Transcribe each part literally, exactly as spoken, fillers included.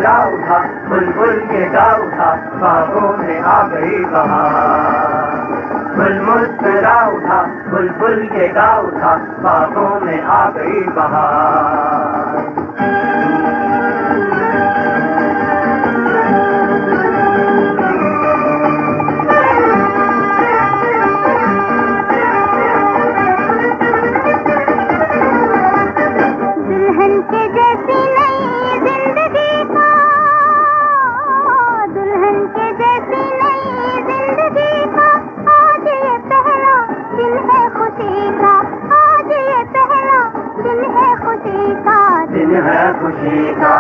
मुस्कुरा उठा, बुलबुल के गा उठा, बागों में आ गई बहार। फूल मुस्कुरा उठा, बुलबुल के गा उठा, बागों में आ गई बहार। है खुशी का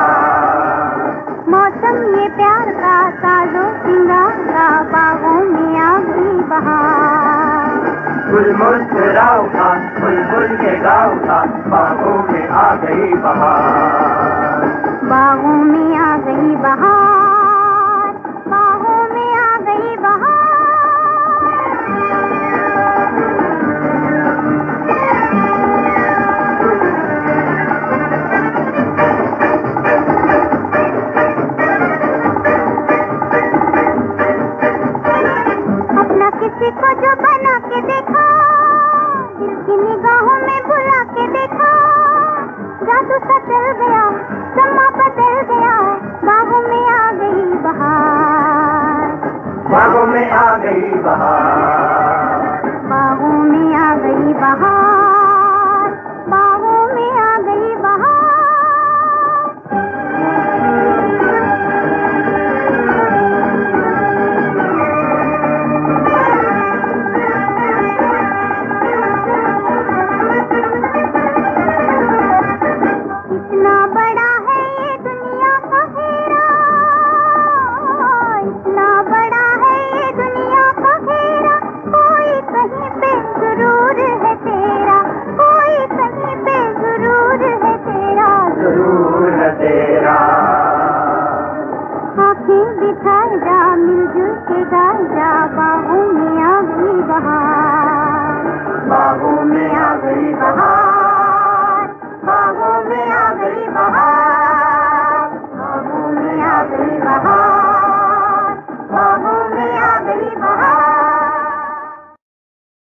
मौसम ये प्यार का, साजो सिंगार का, बागों में आ गई बहार। फूल मुस्कुरा उठा, बुलबुल के गा उठा, बागों में आ गई बहार। बागों में आ गई बहार, बागों में आ गई बहार। किसी को जो बना के देखा, दिल की निगाहों में बुला के देखा, जादू सा चल गया, समा बदल गया, बागों में आ गई बहार। बागों में आ गई बहार।